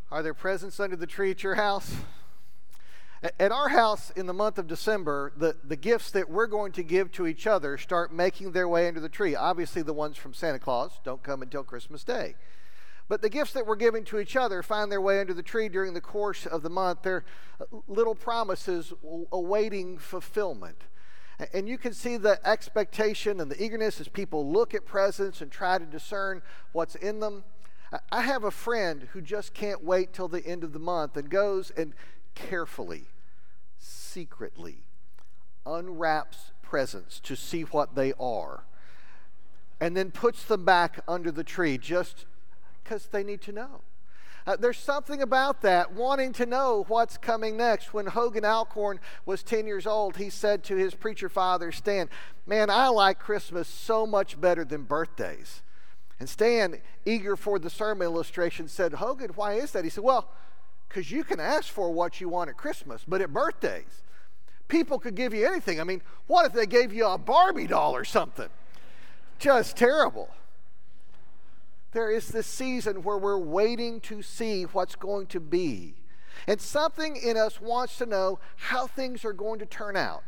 Are there presents under the tree at your house? At our house in the month of December, the gifts that we're going to give to each other start making their way under the tree. Obviously, the ones from Santa Claus don't come until Christmas Day. But the gifts that we're giving to each other find their way under the tree during the course of the month. They're little promises awaiting fulfillment. And you can see the expectation and the eagerness as people look at presents and try to discern what's in them. I have a friend who just can't wait till the end of the month and goes and carefully, secretly unwraps presents to see what they are and then puts them back under the tree just because they need to know. There's something about that, wanting to know what's coming next. When Hogan Alcorn was 10 years old, he said to his preacher father, Stan, "Man, I like Christmas so much better than birthdays." And Stan, eager for the sermon illustration, said, "Hogan, why is that?" He said, "Well, because you can ask for what you want at Christmas, but at birthdays, people could give you anything. I mean, what if they gave you a Barbie doll or something? Just terrible." There is this season where we're waiting to see what's going to be. And something in us wants to know how things are going to turn out.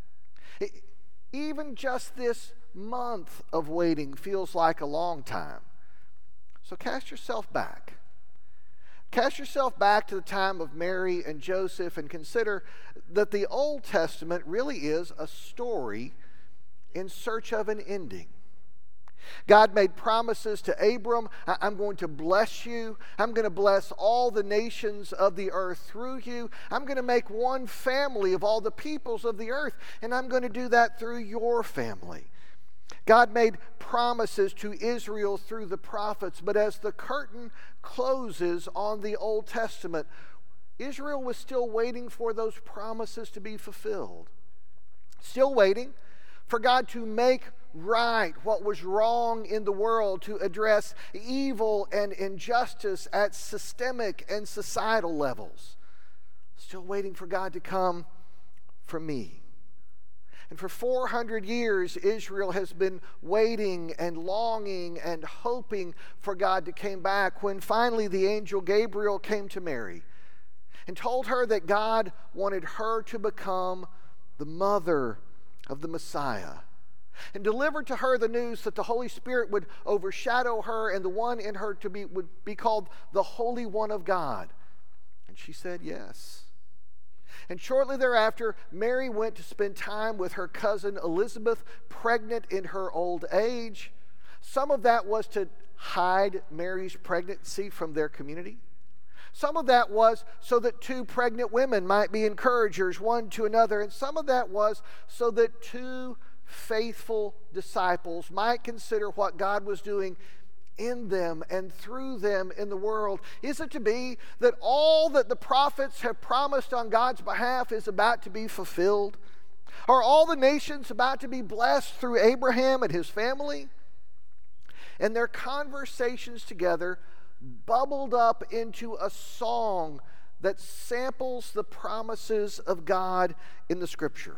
Even just this month of waiting feels like a long time. So cast yourself back. Cast yourself back to the time of Mary and Joseph and consider that the Old Testament really is a story in search of an ending. God made promises to Abram. I'm going to bless you. I'm going to bless all the nations of the earth through you. I'm going to make one family of all the peoples of the earth, and I'm going to do that through your family. God made promises to Israel through the prophets, but as the curtain closes on the Old Testament, Israel was still waiting for those promises to be fulfilled. Still waiting for God to make right what was wrong in the world, to address evil and injustice at systemic and societal levels. Still waiting for God to come for me. And for 400 years, Israel has been waiting and longing and hoping for God to come back, when finally the angel Gabriel came to Mary and told her that God wanted her to become the mother of the Messiah, and delivered to her the news that the Holy Spirit would overshadow her, and the one in her would be called the Holy One of God. And she said yes. And shortly thereafter, Mary went to spend time with her cousin Elizabeth, pregnant in her old age. Some of that was to hide Mary's pregnancy from their community. Some of that was so that two pregnant women might be encouragers one to another. And some of that was so that two faithful disciples might consider what God was doing in them and through them in the world. Is it to be that all that the prophets have promised on God's behalf is about to be fulfilled? Are all the nations about to be blessed through Abraham and his family? And their conversations together bubbled up into a song that samples the promises of God in the Scripture.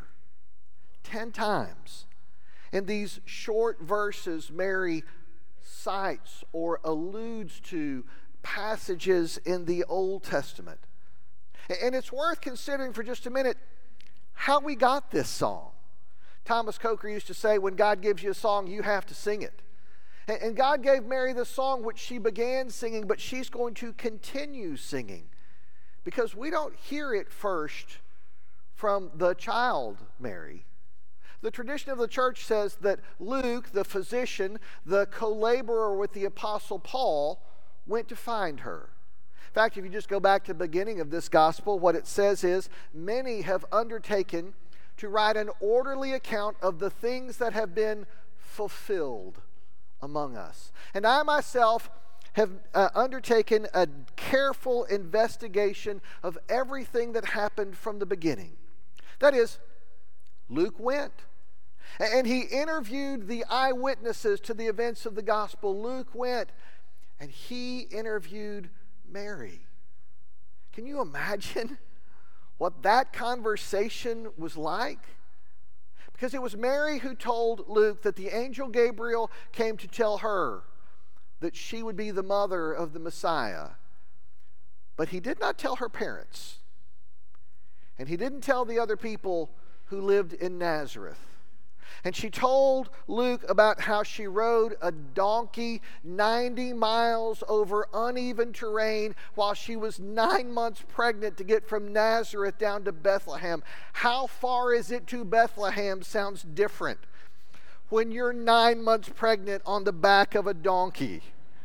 10 times in these short verses, Mary cites or alludes to passages in the Old Testament. And it's worth considering for just a minute how we got this song. Thomas Coker used to say, when God gives you a song, you have to sing it. And God gave Mary this song, which she began singing, but she's going to continue singing, because we don't hear it first from the child Mary. The tradition of the church says that Luke, the physician, the co-laborer with the Apostle Paul, went to find her. In fact, if you just go back to the beginning of this gospel, what it says is, many have undertaken to write an orderly account of the things that have been fulfilled among us. And I myself have undertaken a careful investigation of everything that happened from the beginning. That is, Luke went, and he interviewed the eyewitnesses to the events of the gospel. Luke went, and he interviewed Mary. Can you imagine what that conversation was like? Because it was Mary who told Luke that the angel Gabriel came to tell her that she would be the mother of the Messiah. But he did not tell her parents. And he didn't tell the other people who lived in Nazareth. And she told Luke about how she rode a donkey 90 miles over uneven terrain while she was 9 months pregnant to get from Nazareth down to Bethlehem. How far is it to Bethlehem sounds different when you're 9 months pregnant on the back of a donkey.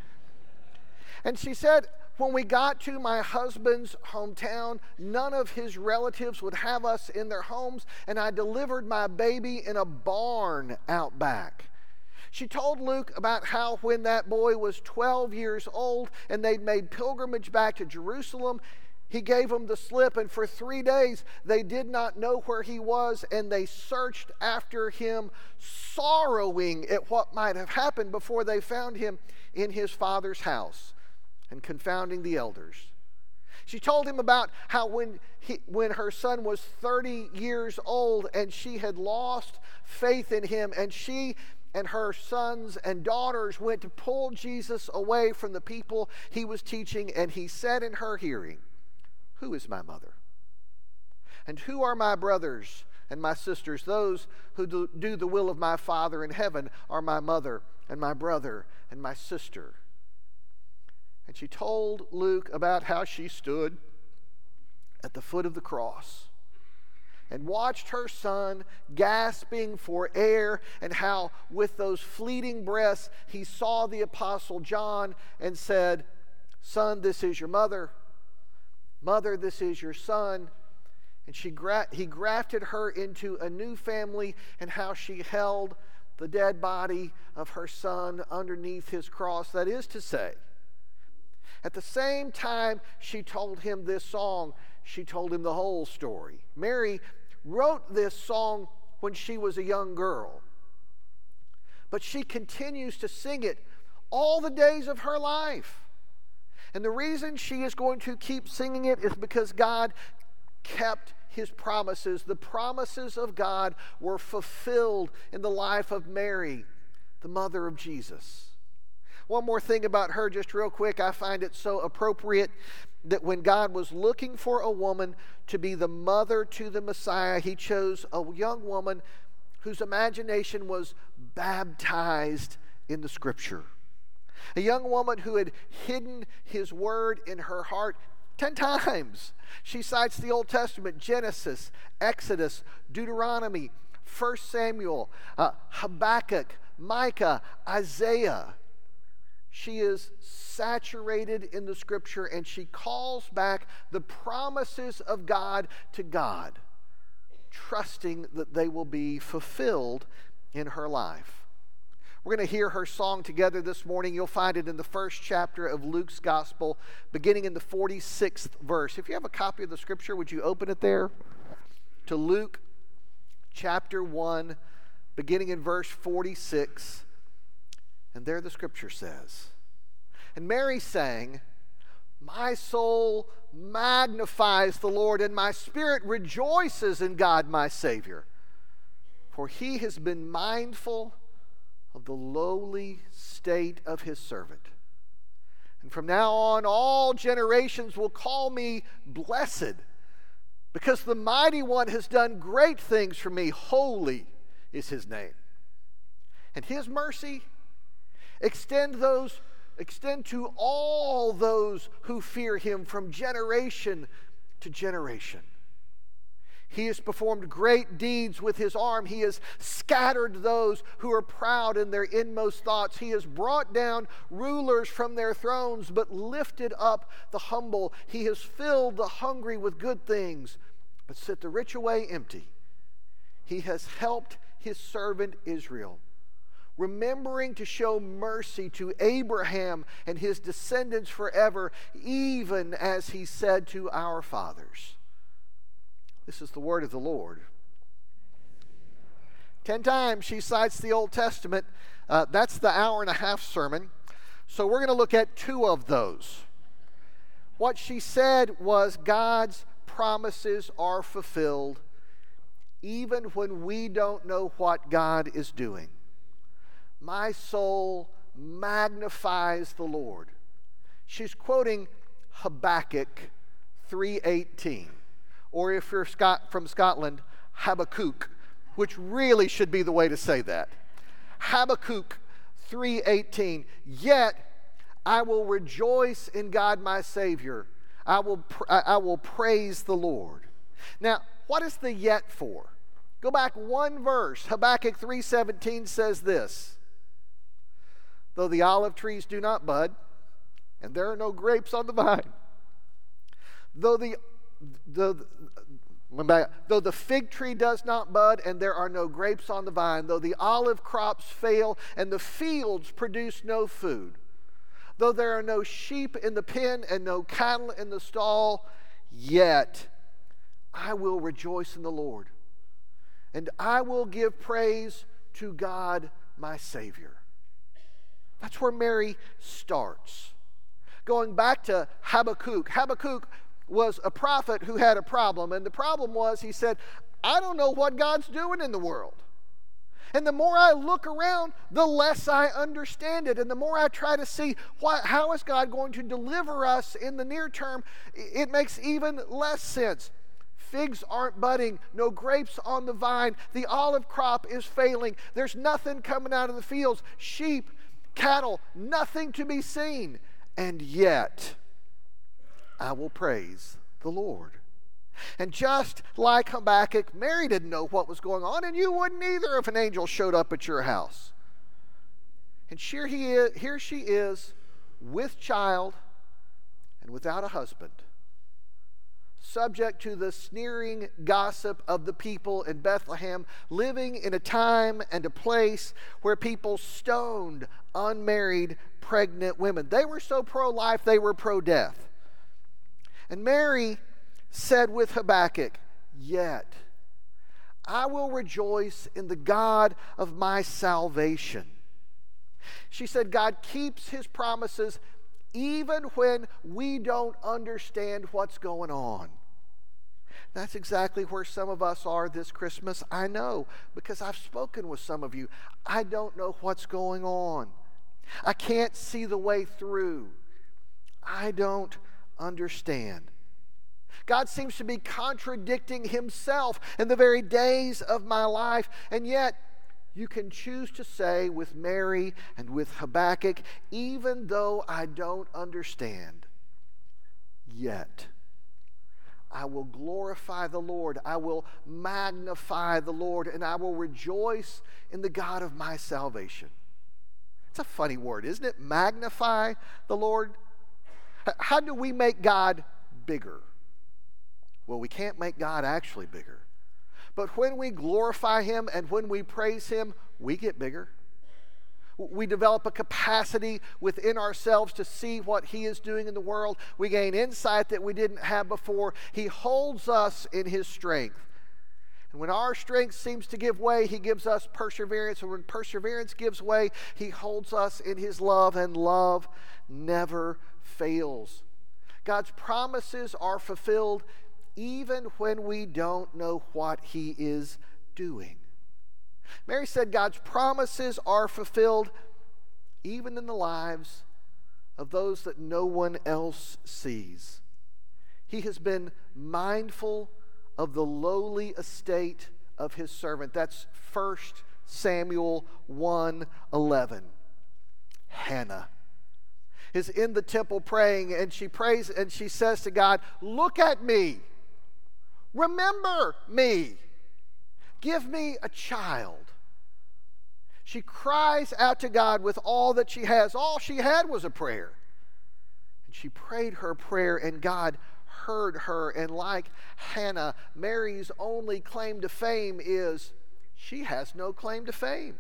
And she said, when we got to my husband's hometown, none of his relatives would have us in their homes, and I delivered my baby in a barn out back. She told Luke about how when that boy was 12 years old and they'd made pilgrimage back to Jerusalem, he gave them the slip, and for 3 days they did not know where he was, and they searched after him, sorrowing at what might have happened before they found him in his father's house, and confounding the elders. She told him about how when her son was 30 years old and she had lost faith in him, and she and her sons and daughters went to pull Jesus away from the people he was teaching, and he said in her hearing, "Who is my mother? And who are my brothers and my sisters? Those who do the will of my Father in heaven are my mother and my brother and my sister." And she told Luke about how she stood at the foot of the cross and watched her son gasping for air, and how with those fleeting breaths he saw the Apostle John and said, "Son, this is your mother. Mother, this is your son." And he grafted her into a new family, and how she held the dead body of her son underneath his cross. That is to say, at the same time she told him this song, she told him the whole story. Mary wrote this song when she was a young girl, but she continues to sing it all the days of her life. And the reason she is going to keep singing it is because God kept his promises. The promises of God were fulfilled in the life of Mary, the mother of Jesus. One more thing about her, just real quick. I find it so appropriate that when God was looking for a woman to be the mother to the Messiah, he chose a young woman whose imagination was baptized in the Scripture. A young woman who had hidden his word in her heart 10 times. She cites the Old Testament: Genesis, Exodus, Deuteronomy, 1 Samuel, Habakkuk, Micah, Isaiah. She is saturated in the Scripture, and she calls back the promises of God to God, trusting that they will be fulfilled in her life. We're going to hear her song together this morning. You'll find it in the first chapter of Luke's Gospel, beginning in the 46th verse. If you have a copy of the Scripture, would you open it there to Luke chapter 1, beginning in verse 46. And there the Scripture says, "And Mary sang, 'My soul magnifies the Lord, and my spirit rejoices in God my Savior. For he has been mindful of the lowly state of his servant. And from now on, all generations will call me blessed, because the Mighty One has done great things for me. Holy is his name. And his mercy extend to all those who fear him from generation to generation. He has performed great deeds with his arm. He has scattered those who are proud in their inmost thoughts. He has brought down rulers from their thrones, but lifted up the humble. He has filled the hungry with good things, but set the rich away empty. He has helped his servant Israel, remembering to show mercy to Abraham and his descendants forever, even as he said to our fathers.'" This is the word of the Lord. 10 times she cites the Old Testament. That's the hour-and-a-half sermon. So we're going to look at 2 of those. What she said was God's promises are fulfilled even when we don't know what God is doing. My soul magnifies the Lord. She's quoting Habakkuk 3:18. Or if you're from Scotland, Habakkuk, which really should be the way to say that. Habakkuk 3:18. Yet I will rejoice in God my Savior. I will praise the Lord. Now, what is the yet for? Go back one verse. Habakkuk 3:17 says this. Though the olive trees do not bud, and there are no grapes on the vine, though the fig tree does not bud, and there are no grapes on the vine, though the olive crops fail, and the fields produce no food, though there are no sheep in the pen and no cattle in the stall, yet I will rejoice in the Lord, and I will give praise to God my Savior. That's where Mary starts. Going back to Habakkuk. Habakkuk was a prophet who had a problem, and the problem was, he said, I don't know what God's doing in the world. And the more I look around, the less I understand it. And the more I try to see how is God going to deliver us in the near term, it makes even less sense. Figs aren't budding, no grapes on the vine, the olive crop is failing, there's nothing coming out of the fields, sheep, cattle, nothing to be seen. And yet, I will praise the Lord. And just like Habakkuk, Mary didn't know what was going on, and you wouldn't either if an angel showed up at your house. And here she is, with child and without a husband, subject to the sneering gossip of the people in Bethlehem, living in a time and a place where people stoned unmarried pregnant women. They were so pro-life, they were pro-death. And Mary said with Habakkuk, yet I will rejoice in the God of my salvation. She said God keeps his promises even when we don't understand what's going on. That's exactly where some of us are this Christmas. I know, because I've spoken with some of you. I don't know what's going on. I can't see the way through. I don't understand. God seems to be contradicting himself in the very days of my life, and yet you can choose to say with Mary and with Habakkuk, even though I don't understand, yet I will glorify the Lord, I will magnify the Lord, and I will rejoice in the God of my salvation. It's a funny word, isn't it? Magnify the Lord. How do we make God bigger? Well, we can't make God actually bigger. But when we glorify him and when we praise him, we get bigger. We develop a capacity within ourselves to see what he is doing in the world. We gain insight that we didn't have before. He holds us in his strength. And when our strength seems to give way, he gives us perseverance. And when perseverance gives way, he holds us in his love, and love never fails. God's promises are fulfilled even when we don't know what he is doing. Mary said God's promises are fulfilled even in the lives of those that no one else sees. He has been mindful of the lowly estate of his servant. That's 1 Samuel 1:11. Hannah is in the temple praying, and she prays and she says to God, look at me. Remember me. Give me a child. She cries out to God with all that she has. All she had was a prayer. And she prayed her prayer, and God heard her. And like Hannah, Mary's only claim to fame is she has no claim to fame.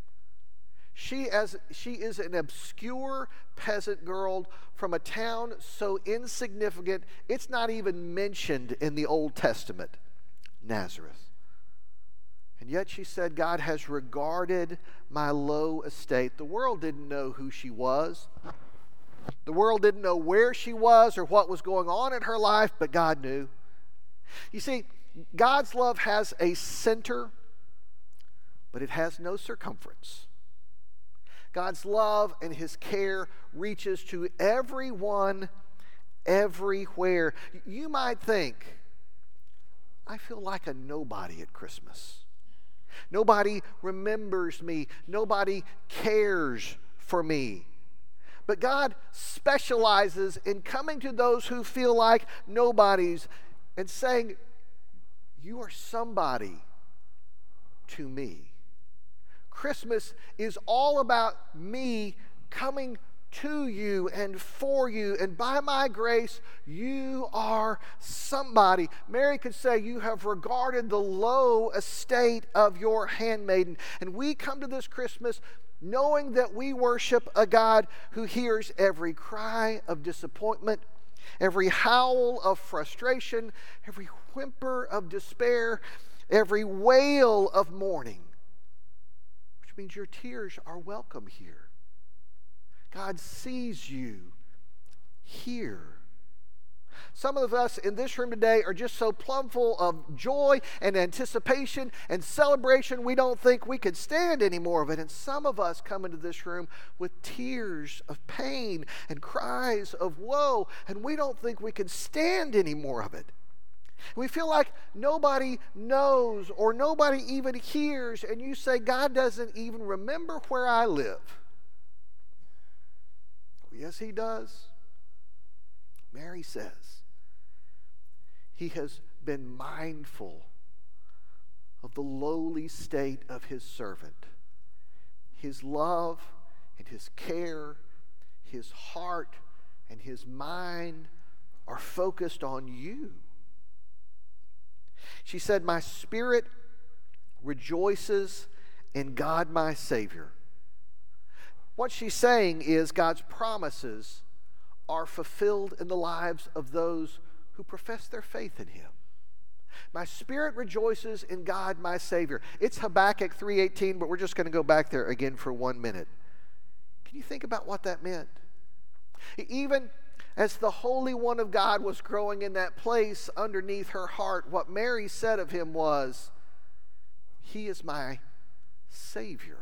She is an obscure peasant girl from a town so insignificant, it's not even mentioned in the Old Testament, Nazareth. And yet she said, God has regarded my low estate. The world didn't know who she was. The world didn't know where she was or what was going on in her life, but God knew. You see, God's love has a center, but it has no circumference. God's love and his care reaches to everyone everywhere. You might think, I feel like a nobody at Christmas. Nobody remembers me. Nobody cares for me. But God specializes in coming to those who feel like nobodies and saying, you are somebody to me. Christmas is all about me coming to you and for you, and by my grace, you are somebody. Mary could say, you have regarded the low estate of your handmaiden. And we come to this Christmas knowing that we worship a God who hears every cry of disappointment, every howl of frustration, every whimper of despair, every wail of mourning, which means your tears are welcome here. God sees you here. Some of us in this room today are just so plumb full of joy and anticipation and celebration, we don't think we could stand any more of it. And some of us come into this room with tears of pain and cries of woe, and we don't think we can stand any more of it. We feel like nobody knows or nobody even hears, and you say, God doesn't even remember where I live. Yes, he does. Mary says, he has been mindful of the lowly state of his servant. His love and his care, his heart and his mind are focused on you. She said, my spirit rejoices in God my Savior. What she's saying is God's promises are fulfilled in the lives of those who profess their faith in him. My spirit rejoices in God my Savior. It's Habakkuk 3:18, but we're just going to go back there again for 1 minute. Can you think about what that meant? Even as the Holy One of God was growing in that place underneath her heart, what Mary said of him was, he is my Savior.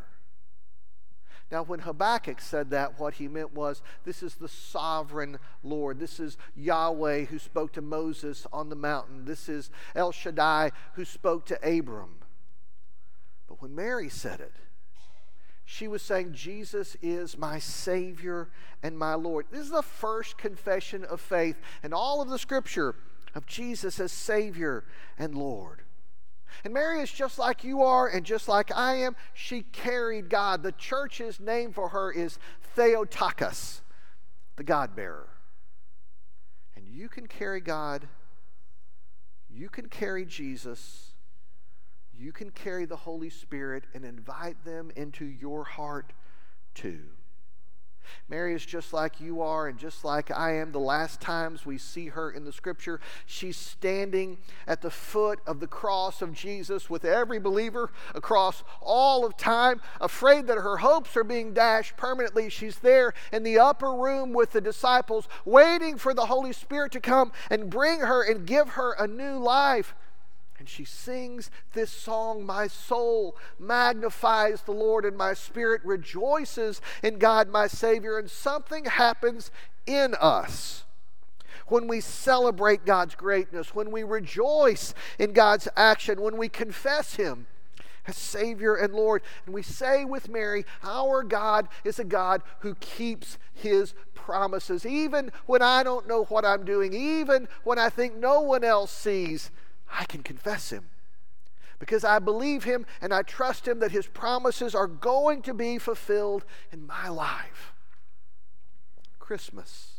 Now, when Habakkuk said that, what he meant was, this is the sovereign Lord. This is Yahweh who spoke to Moses on the mountain. This is El Shaddai who spoke to Abram. But when Mary said it, she was saying, Jesus is my Savior and my Lord. This is the first confession of faith in all of the Scripture of Jesus as Savior and Lord. And Mary is just like you are and just like I am. She carried God. The church's name for her is Theotokos, the God-bearer. And you can carry God. You can carry Jesus. You can carry the Holy Spirit and invite them into your heart too. Mary is just like you are and just like I am. The last times we see her in the Scripture, she's standing at the foot of the cross of Jesus with every believer across all of time, afraid that her hopes are being dashed permanently. She's there in the upper room with the disciples, waiting for the Holy Spirit to come and bring her and give her a new life. And she sings this song, my soul magnifies the Lord and my spirit rejoices in God my Savior. And something happens in us when we celebrate God's greatness, when we rejoice in God's action, when we confess him as Savior and Lord. And we say with Mary, our God is a God who keeps his promises. Even when I don't know what I'm doing, even when I think no one else sees, I can confess him because I believe him and I trust him that his promises are going to be fulfilled in my life. Christmas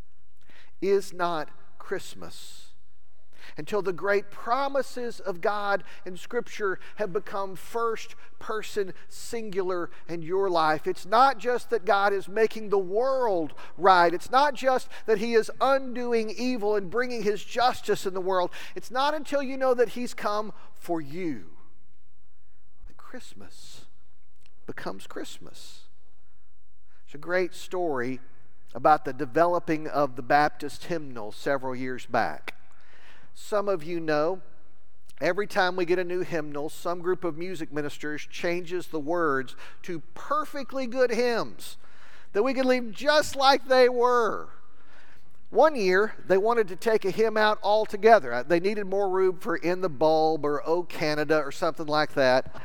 is not Christmas until the great promises of God in Scripture have become first person singular in your life. It's not just that God is making the world right. It's not just that he is undoing evil and bringing his justice in the world. It's not until you know that he's come for you that Christmas becomes Christmas. It's a great story about the developing of the Baptist hymnal several years back. Some of you know, every time we get a new hymnal, some group of music ministers changes the words to perfectly good hymns that we can leave just like they were. One year, they wanted to take a hymn out altogether. They needed more room for In the Bulb or Oh Canada or something like that.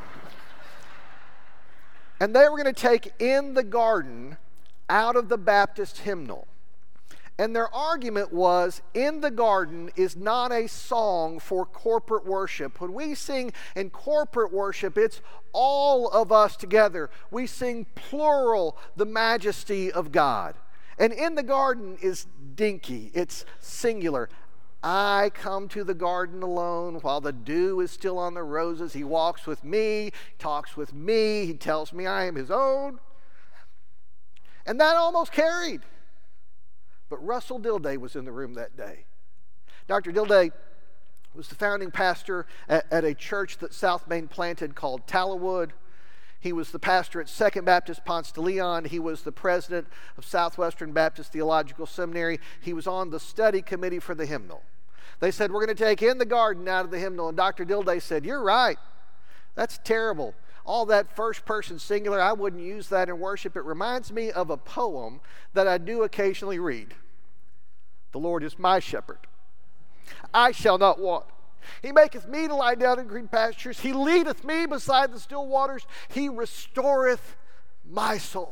And they were going to take In the Garden out of the Baptist hymnal. And their argument was, In the Garden is not a song for corporate worship. When we sing in corporate worship, it's all of us together. We sing plural, the majesty of God. And In the Garden is dinky, it's singular. I come to the garden alone while the dew is still on the roses. He walks with me, talks with me, he tells me I am his own. And that almost carried. But Russell Dilday was in the room that day. Dr. Dilday was the founding pastor at a church that South Main planted called Tallowood. He was the pastor at Second Baptist Ponce de Leon. He was the president of Southwestern Baptist Theological Seminary. He was on the study committee for the hymnal. They said, we're going to take In the Garden out of the hymnal. And Dr. Dilday said, you're right. That's terrible. All that first person singular, I wouldn't use that in worship. It reminds me of a poem that I do occasionally read. The Lord is my shepherd. I shall not want. He maketh me to lie down in green pastures. He leadeth me beside the still waters. He restoreth my soul.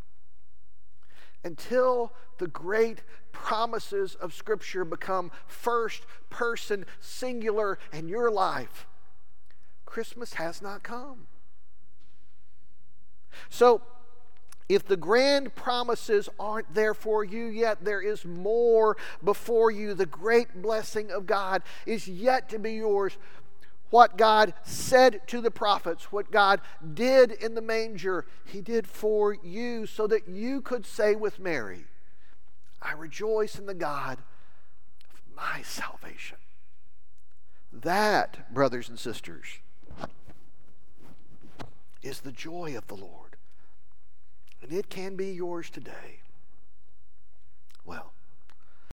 Until the great promises of Scripture become first person singular in your life, Christmas has not come. So, if the grand promises aren't there for you yet, there is more before you. The great blessing of God is yet to be yours. What God said to the prophets, what God did in the manger, He did for you so that you could say with Mary, I rejoice in the God of my salvation. That, brothers and sisters, is the joy of the Lord. And it can be yours today. Well,